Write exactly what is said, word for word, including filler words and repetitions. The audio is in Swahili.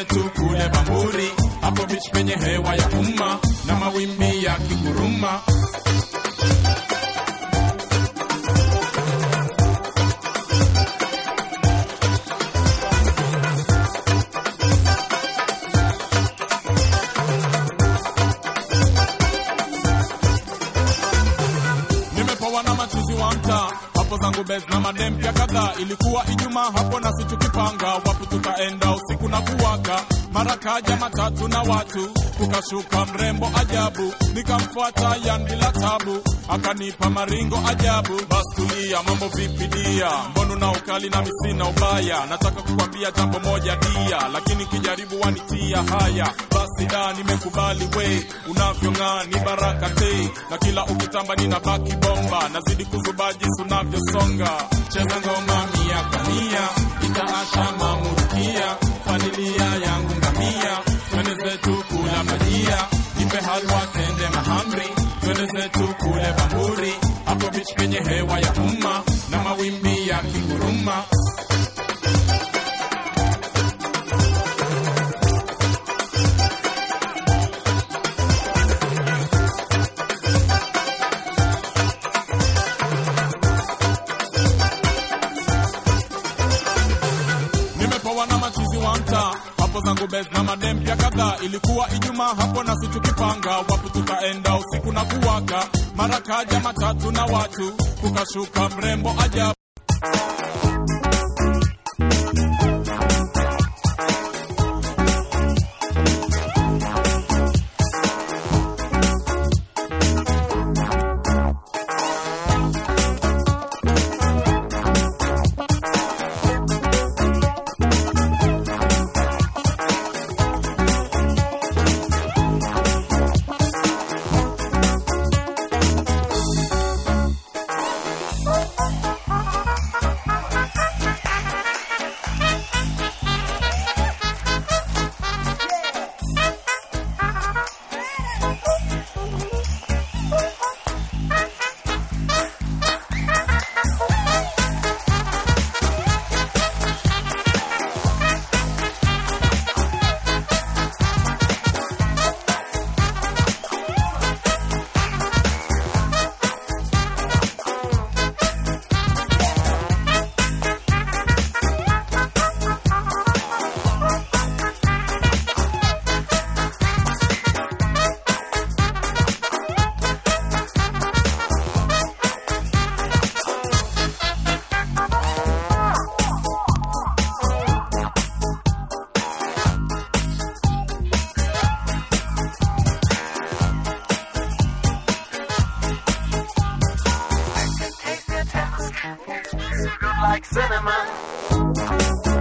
zetu kule Bamburi, hapo beach penye hewa ya umma na mawimbi ya kiguruma. Nimepoa na machuzi wa mtaa, hapo zangu bez na madem pia kadhaa. Ilikuwa Ijumaa hapo na situ kipanga, wapu tukaenda usiku na kuwaka. Mara kaja matatu na watu, tukashuka mrembo ajabu. Nikamfuata yan bila tabu, akanipa maringo ajabu. Bas tulia, mambo vipi dia, mbonu na ukali na misina ubaya. Nataka kukwambia jambo moja dia, lakini kijaribu wanitia haya. Basi da nimekubali we, unavyong'aa ni baraka te. Na kila ukitamba ninabaki bomba, nazidi kuzubaji sunavyo songa. Cheza ngoma mia kwa mia, itaasha mamurukia. Familia yangu ngamia, twende zetu kula bajia. Nipe halwa tende mahamri, twende zetu kule Bamburi, hapo beach penye hewa ya umma na mawimbi ya kiguruma. Nimepoa na machizi wa mtaa, hapo zangu bez na madem pia kadhaa. Ilikuwa Ijumaa hapo na situ kipanga, wapu tukaenda usiku na kuwaka. Mara kaja matatu na watu, tukashuka mrembo ajabu. Like cinnamon.